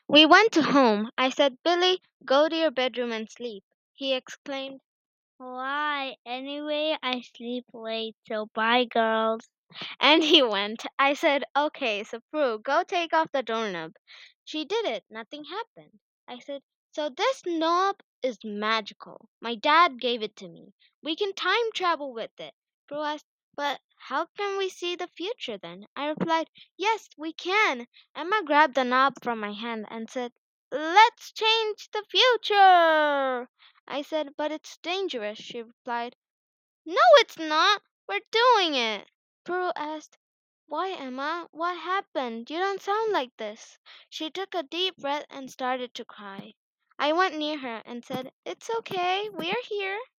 We went to home. I said, Billy, go to your bedroom and sleep. He exclaimed, Why? Anyway, I sleep late, so bye, girls. and he went. I said, okay, so Prue, go take off the doorknob. She did it. Nothing happened. I said, so this knob is magical. My dad gave it to me. We can time travel with it. Prue asked, but how can we see the future then? I replied, yes, we can. Emma grabbed the knob from my hand and said, let's change the future. I said, but it's dangerous, she replied. No, it's not. We're doing it. Prue asked, why, Emma? What happened? You don't sound like this. She took a deep breath and started to cry. I went near her and said, it's okay. We're here.